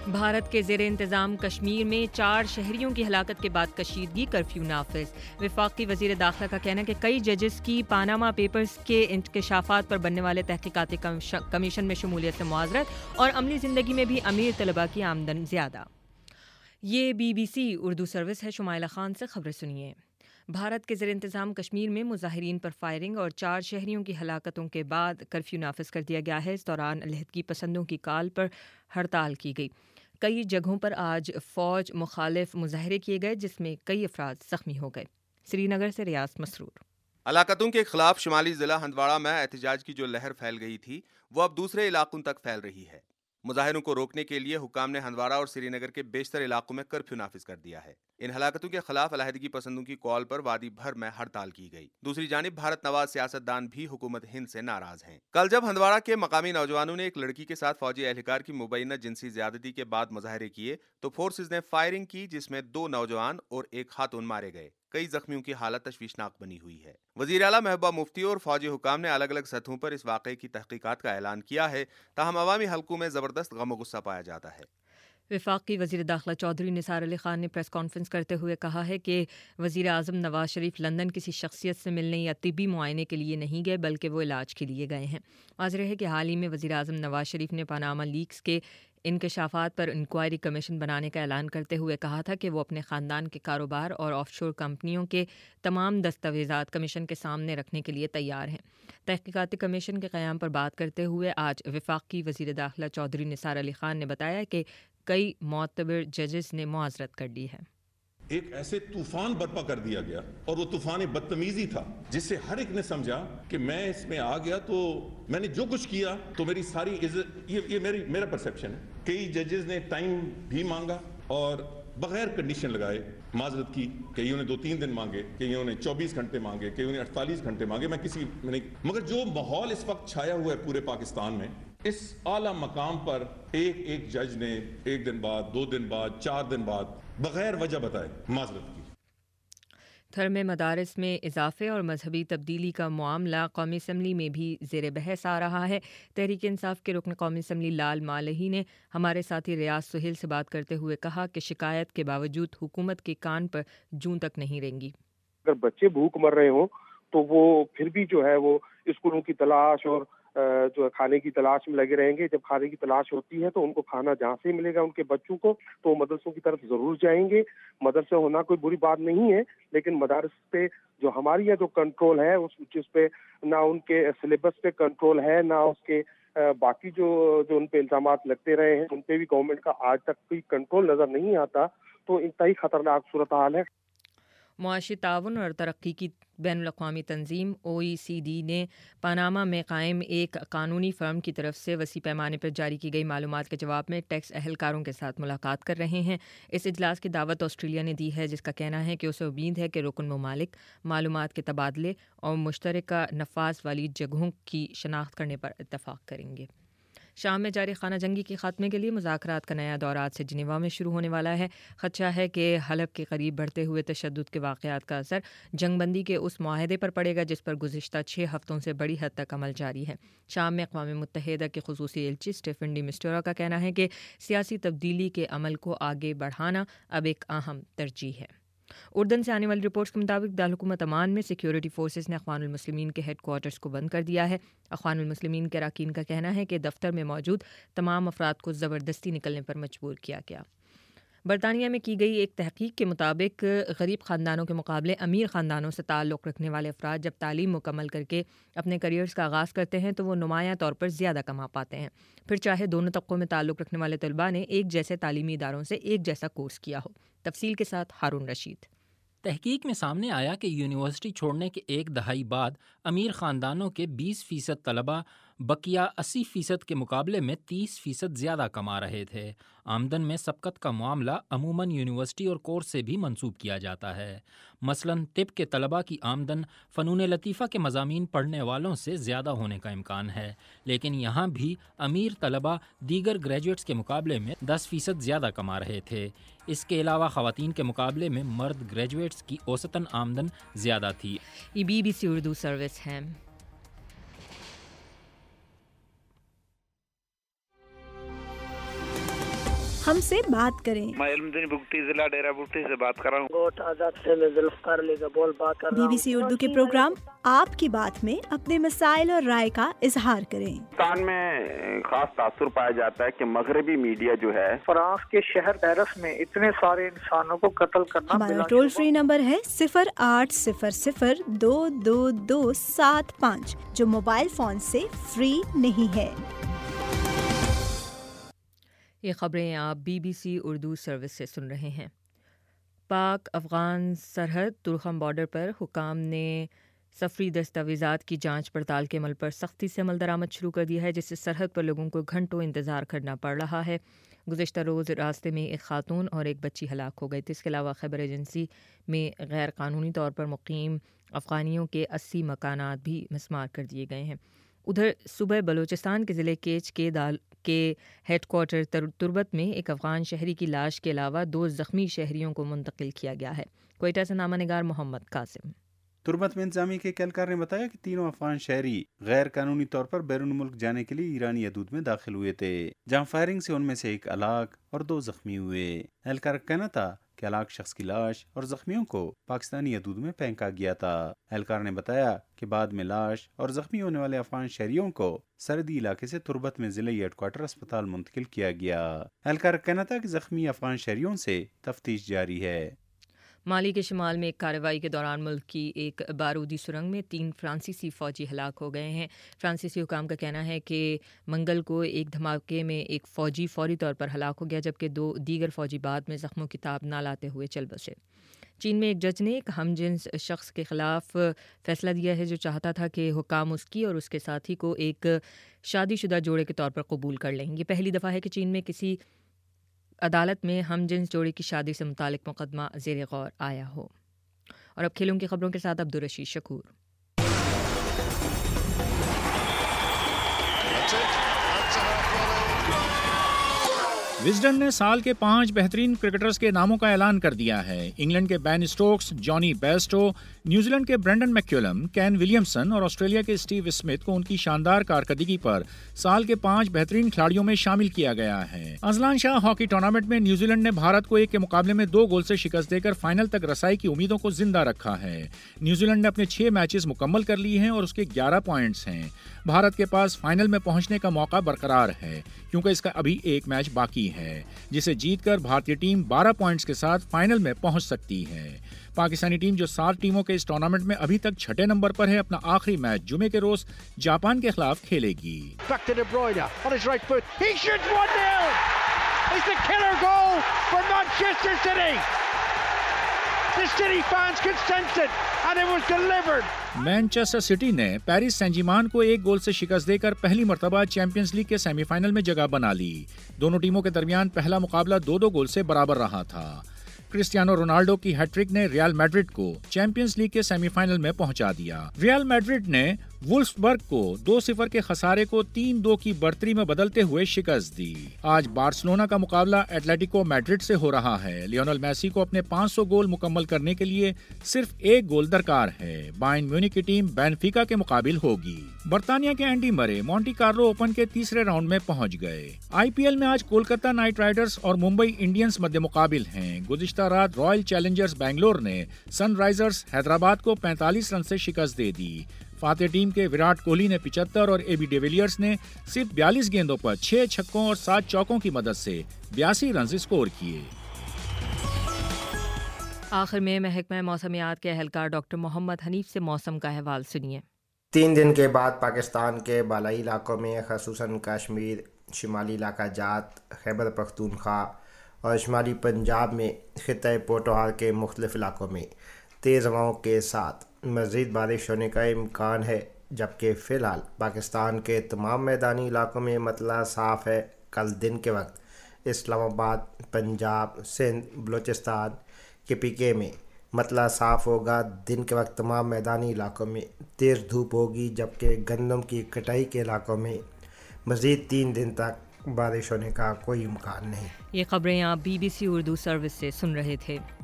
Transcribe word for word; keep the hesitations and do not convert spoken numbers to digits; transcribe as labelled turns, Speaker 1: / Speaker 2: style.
Speaker 1: بھارت کے زیر انتظام کشمیر میں چار شہریوں کی ہلاکت کے بعد کشیدگی، کرفیو نافذ۔ وفاقی وزیر داخلہ کا کہنا ہے کہ کئی ججز کی پاناما پیپرز کے انکشافات پر بننے والے تحقیقاتی کمیشن میں شمولیت سے معذرت، اور عملی زندگی میں بھی امیر طلباء کی آمدن زیادہ۔ یہ B B C Urdu service ہے۔ شمائلہ خان سے خبریں سنیے۔ بھارت کے زیر انتظام کشمیر میں مظاہرین پر فائرنگ اور چار شہریوں کی ہلاکتوں کے بعد کرفیو نافذ کر دیا گیا ہے۔ اس دوران علیحدگی پسندوں کی کال پر ہڑتال کی گئی۔ کئی جگہوں پر آج فوج مخالف مظاہرے کیے گئے، جس میں کئی افراد زخمی ہو گئے۔ سری نگر سے ریاض مسرور۔
Speaker 2: ہلاکتوں کے خلاف شمالی ضلع ہندواڑہ میں احتجاج کی جو لہر پھیل گئی تھی وہ اب دوسرے علاقوں تک پھیل رہی ہے۔ مظاہروں کو روکنے کے لیے حکام نے ہندواڑہ اور سری نگر کے بیشتر علاقوں میں کرفیو نافذ کر دیا ہے۔ ان ہلاکتوں کے خلاف علیحدگی پسندوں کی کال پر وادی بھر میں ہڑتال کی گئی۔ دوسری جانب بھارت نواز سیاستدان بھی حکومت ہند سے ناراض ہیں۔ کل جب ہندواڑہ کے مقامی نوجوانوں نے ایک لڑکی کے ساتھ فوجی اہلکار کی مبینہ جنسی زیادتی کے بعد مظاہرے کیے تو فورسز نے فائرنگ کی، جس میں دو نوجوان اور ایک خاتون مارے گئے۔ کئی زخمیوں کی حالت تشویشناک بنی ہوئی ہے۔ وزیر اعلیٰ محبوبہ مفتی اور فوجی حکام نے الگ الگ سطحوں پر اس واقعے کی تحقیقات کا اعلان کیا ہے، تاہم عوامی حلقوں میں زبردست غم و غصہ پایا جاتا ہے۔
Speaker 1: وفاقی وزیر داخلہ چودھری نثار علی خان نے پریس کانفرنس کرتے ہوئے کہا ہے کہ وزیر اعظم نواز شریف لندن کسی شخصیت سے ملنے یا طبی معائنے کے لیے نہیں گئے، بلکہ وہ علاج کے لیے گئے ہیں۔ واضح ہے کہ حال ہی میں وزیر اعظم نواز شریف نے پاناما لیکس کے انکشافات پر انکوائری کمیشن بنانے کا اعلان کرتے ہوئے کہا تھا کہ وہ اپنے خاندان کے کاروبار اور آف شور کمپنیوں کے تمام دستاویزات کمیشن کے سامنے رکھنے کے لیے تیار ہیں۔ تحقیقاتی کمیشن کے قیام پر بات کرتے ہوئے آج وفاقی وزیر داخلہ چودھری نثار علی خان نے بتایا کہ کئی معتبر ججز نے معذرت کر لی ہے۔
Speaker 3: ایک ایسے طوفان برپا کر دیا گیا اور وہ طوفان بدتمیزی تھا جس سے ہر ایک نے سمجھا کہ میں اس میں آ گیا تو میں نے جو کچھ کیا تو میری ساری عزت، یہ, یہ میری میرا پرسیپشن ہے۔ کئی ججز نے ٹائم بھی مانگا اور بغیر کنڈیشن لگائے معذرت کی، کئیوں نے دو تین دن مانگے، کئیوں نے چوبیس گھنٹے مانگے، کئیوں نے اڑتالیس گھنٹے مانگے۔ میں کسی میں نہیں، مگر جو ماحول اس وقت چھایا ہوا ہے پورے پاکستان میں، اس اعلیٰ مقام پر ایک ایک جج نے ایک دن بعد، دو دن بعد، چار دن بعد بغیر وجہ بتائے معذرت کی۔
Speaker 1: تھر میں مدارس میں اضافے اور مذہبی تبدیلی کا معاملہ قومی اسمبلی میں بھی زیر بحث آ رہا ہے۔ تحریک انصاف کے رکن قومی اسمبلی لال مالہی نے ہمارے ساتھی ریاض سہیل سے بات کرتے ہوئے کہا کہ شکایت کے باوجود حکومت کے کان پر جوں تک نہیں رینگی۔
Speaker 4: اگر بچے بھوک مر رہے ہوں تو وہ پھر بھی جو ہے وہ اسکولوں کی تلاش اور جو ہے کھانے کی تلاش میں لگے رہیں گے۔ جب کھانے کی تلاش ہوتی ہے تو ان کو کھانا جہاں سے ملے گا ان کے بچوں کو تو مدرسوں کی طرف ضرور جائیں گے۔ مدرسے ہونا کوئی بری بات نہیں ہے، لیکن مدارس پہ جو ہماری یہاں جو کنٹرول ہے اس چیز پہ نہ ان کے سلیبس پہ کنٹرول ہے، نہ اس کے باقی جو جو ان پہ الزامات لگتے رہے ہیں ان پہ بھی گورنمنٹ کا آج تک کوئی کنٹرول نظر نہیں آتا، تو انتہائی خطرناک صورتحال ہے۔
Speaker 1: معاشی تعاون اور ترقی کی بین الاقوامی تنظیم او ای سی ڈی نے پاناما میں قائم ایک قانونی فرم کی طرف سے وسیع پیمانے پر جاری کی گئی معلومات کے جواب میں ٹیکس اہلکاروں کے ساتھ ملاقات کر رہے ہیں۔ اس اجلاس کی دعوت آسٹریلیا نے دی ہے، جس کا کہنا ہے کہ اسے امید ہے کہ رکن ممالک معلومات کے تبادلے اور مشترکہ نفاذ والی جگہوں کی شناخت کرنے پر اتفاق کریں گے۔ شام میں جاری خانہ جنگی کے خاتمے کے لیے مذاکرات کا نیا دور آج سے جنیوا میں شروع ہونے والا ہے۔ خدشہ ہے کہ حلب کے قریب بڑھتے ہوئے تشدد کے واقعات کا اثر جنگ بندی کے اس معاہدے پر پڑے گا جس پر گزشتہ چھ ہفتوں سے بڑی حد تک عمل جاری ہے۔ شام میں اقوام متحدہ کے خصوصی ایلچی اسٹیفن ڈی مسٹورا کا کہنا ہے کہ سیاسی تبدیلی کے عمل کو آگے بڑھانا اب ایک اہم ترجیح ہے۔ اردن سے آنے والی رپورٹس کے مطابق دارالحکومت عمان میں سیکیورٹی فورسز نے اخوان المسلمین کے ہیڈ کوارٹرز کو بند کر دیا ہے۔ اخوان المسلمین کے اراکین کا کہنا ہے کہ دفتر میں موجود تمام افراد کو زبردستی نکلنے پر مجبور کیا گیا۔ برطانیہ میں کی گئی ایک تحقیق کے مطابق غریب خاندانوں کے مقابلے امیر خاندانوں سے تعلق رکھنے والے افراد جب تعلیم مکمل کر کے اپنے کیریئرز کا آغاز کرتے ہیں تو وہ نمایاں طور پر زیادہ کما پاتے ہیں، پھر چاہے دونوں طبقوں میں تعلق رکھنے والے طلباء نے ایک جیسے تعلیمی اداروں سے ایک جیسا کورس کیا ہو۔ تفصیل کے ساتھ ہارون رشید۔
Speaker 5: تحقیق میں سامنے آیا کہ یونیورسٹی چھوڑنے کے ایک دہائی بعد امیر خاندانوں کے بیس فیصد طلباء بقیہ اسی فیصد کے مقابلے میں تیس فیصد زیادہ کما رہے تھے۔ آمدن میں سبقت کا معاملہ عموماً یونیورسٹی اور کورس سے بھی منسوب کیا جاتا ہے۔ مثلاً طب کے طلباء کی آمدن فنون لطیفہ کے مضامین پڑھنے والوں سے زیادہ ہونے کا امکان ہے، لیکن یہاں بھی امیر طلباء دیگر گریجویٹس کے مقابلے میں دس فیصد زیادہ کما رہے تھے۔ اس کے علاوہ خواتین کے مقابلے میں مرد گریجویٹس کی اوسطاً آمدن زیادہ تھی۔
Speaker 1: یہ B B C Urdu service ہے۔
Speaker 6: ہم سے بات کریں۔
Speaker 7: میں علمدین بگٹی ضلع ڈیرہ بگٹی سے بات کر رہا ہوں۔
Speaker 8: گوٹ آزاد سے میں ذوالفقار علی کا بول بات کر رہا ہوں۔
Speaker 6: بی بی سی اردو کے پروگرام آپ کی بات میں اپنے مسائل اور رائے کا اظہار کریں۔
Speaker 9: پاکستان میں خاص تاثر پایا جاتا ہے کہ مغربی میڈیا جو ہے
Speaker 8: فرانس کے شہر پیرس میں اتنے سارے انسانوں کو قتل کرنا۔
Speaker 6: ہمارا ٹول فری نمبر ہے صفر آٹھ صفر صفر دو دو دو سات پانچ جو موبائل فون سے فری نہیں ہے۔
Speaker 1: یہ خبریں آپ B B C Urdu service سے سن رہے ہیں۔ پاک افغان سرحد تورخم بارڈر پر حکام نے سفری دستاویزات کی جانچ پڑتال کے عمل پر سختی سے عمل درآمد شروع کر دیا ہے، جس سے سرحد پر لوگوں کو گھنٹوں انتظار کرنا پڑ رہا ہے۔ گزشتہ روز راستے میں ایک خاتون اور ایک بچی ہلاک ہو گئی تھی۔ اس کے علاوہ خیبر ایجنسی میں غیر قانونی طور پر مقیم افغانیوں کے اسی مکانات بھی مسمار کر دیے گئے ہیں۔ ادھر صوبہ بلوچستان کے ضلع کیچ کے دال کے ہیڈ کوارٹر تربت میں ایک افغان شہری کی لاش کے علاوہ دو زخمی شہریوں کو منتقل کیا گیا ہے۔ کوئٹہ سے نامہ نگار محمد قاسم۔
Speaker 10: تربت میں انتظامیہ کے ایک اہلکار نے بتایا کہ تینوں افغان شہری غیر قانونی طور پر بیرون ملک جانے کے لیے ایرانی حدود میں داخل ہوئے تھے، جہاں فائرنگ سے ان میں سے ایک ہلاک اور دو زخمی ہوئے۔ اہلکار کا کہنا تھا کہ ہلاک شخص کی لاش اور زخمیوں کو پاکستانی حدود میں پھینکا گیا تھا۔ اہلکار نے بتایا کہ بعد میں لاش اور زخمی ہونے والے افغان شہریوں کو سرحدی علاقے سے تربت میں ضلعی ہیڈ کوارٹر اسپتال منتقل کیا گیا۔ اہلکار کا کہنا تھا کہ زخمی افغان شہریوں سے تفتیش جاری ہے۔
Speaker 1: مالی کے شمال میں ایک کارروائی کے دوران ملک کی ایک بارودی سرنگ میں تین فرانسیسی فوجی ہلاک ہو گئے ہیں۔ فرانسیسی حکام کا کہنا ہے کہ منگل کو ایک دھماکے میں ایک فوجی فوری طور پر ہلاک ہو گیا، جبکہ دو دیگر فوجی بعد میں زخموں کی تاب نہ لاتے ہوئے چل بسے۔ چین میں ایک جج نے ایک ہم جنس شخص کے خلاف فیصلہ دیا ہے جو چاہتا تھا کہ حکام اس کی اور اس کے ساتھی کو ایک شادی شدہ جوڑے کے طور پر قبول کر لیں۔ یہ پہلی دفعہ ہے کہ چین میں کسی عدالت میں ہم جنس جوڑے کی شادی سے متعلق مقدمہ زیر غور آیا ہو۔ اور اب کھیلوں کی خبروں کے ساتھ عبدالرشید شکور۔
Speaker 11: وزڈن نے سال کے پانچ بہترین کرکٹرز کے ناموں کا اعلان کر دیا ہے۔ انگلینڈ کے Ben Stokes, Jonny Bairstow, New Zealand کے برینڈن میکیولم، کین ولیمسن اور آسٹریلیا کے اسٹیو اسمتھ کو ان کی شاندار کارکردگی پر سال کے پانچ بہترین کھلاڑیوں میں شامل کیا گیا ہے۔ اذلان شاہ ہاکی ٹورنامنٹ میں نیوزی لینڈ نے بھارت کو ایک کے مقابلے میں دو گول سے شکست دے کر فائنل تک رسائی کی امیدوں کو زندہ رکھا ہے۔ نیوزی لینڈ نے اپنے چھ میچز مکمل کر لیے ہیں اور اس کے گیارہ پوائنٹس ہیں۔ بھارت کے پاس فائنل میں پہنچنے کا موقع برقرار ہے کیونکہ اس کا ابھی ایک میچ باقی ہے، جسے جیت کر بھارتی ٹیم بارہ پوائنٹس کے ساتھ فائنل میں پہنچ سکتی ہے۔ پاکستانی ٹیم جو سات ٹیموں کے اس ٹورنامنٹ میں ابھی تک چھٹے نمبر پر ہے، اپنا آخری میچ جمعے کے روز جاپان کے خلاف کھیلے گی۔ مانچسٹر سٹی نے پیرس سین جرمین کو ایک گول سے شکست دے کر پہلی مرتبہ چیمپئنز لیگ کے سیمی فائنل میں جگہ بنا لی۔ دونوں ٹیموں کے درمیان پہلا مقابلہ دو دو گول سے برابر رہا تھا۔ کرسٹیانو رونالڈو کی ہیٹ ٹرک نے ریال میڈرڈ کو چیمپئنز لیگ کے سیمی فائنل میں پہنچا دیا۔ ریال میڈرڈ نے وولفسبرگ کو دو صفر کے خسارے کو تین دو کی برتری میں بدلتے ہوئے شکست دی۔ آج بارسلونا کا مقابلہ ایٹلیٹیکو میڈرڈ سے ہو رہا ہے۔ لیونل میسی کو اپنے پانچ سو گول مکمل کرنے کے لیے صرف ایک گول درکار ہے۔ بائرن میونخ کی ٹیم بینفیکا کے مقابل ہوگی۔ برطانیہ کے اینڈی مرے مونٹی کارلو اوپن کے تیسرے راؤنڈ میں پہنچ گئے۔ آئی پی ایل میں آج کولکتہ نائٹ رائڈرز اور ممبئی انڈینز مد مقابل ہیں۔ گزشتہ رات رائل چیلنجرز بنگلور نے سن رائزرز حیدرآباد کو پینتالیس رن سے شکست دے دی۔ فاتح ٹیم کے وراٹ کوہلی نے پچہتر اور اے بی ڈیویلیئرز نے صرف بیالیس گیندوں پر چھ چھکوں اور سات چوکوں کی مدد سے بیاسی رنز اسکور کیے۔
Speaker 1: آخر میں محکمہ موسمیات کے اہلکار ڈاکٹر محمد حنیف سے موسم کا احوال سنیے۔
Speaker 12: تین دن کے بعد پاکستان کے بالائی علاقوں میں خصوصاً کشمیر، شمالی علاقہ جات، خیبر پختونخوا اور شمالی پنجاب میں خطۂ پوٹوہار کے مختلف علاقوں میں تیز ہواؤں کے ساتھ مزید بارش ہونے کا امکان ہے، جبکہ فی الحال پاکستان کے تمام میدانی علاقوں میں مطلع صاف ہے۔ کل دن کے وقت اسلام آباد، پنجاب، سندھ، بلوچستان کے پی کے میں مطلع صاف ہوگا۔ دن کے وقت تمام میدانی علاقوں میں تیز دھوپ ہوگی، جبکہ گندم کی کٹائی کے علاقوں میں مزید تین دن تک بارش ہونے کا کوئی امکان نہیں۔
Speaker 1: یہ خبریں آپ B B C Urdu service سے سن رہے تھے۔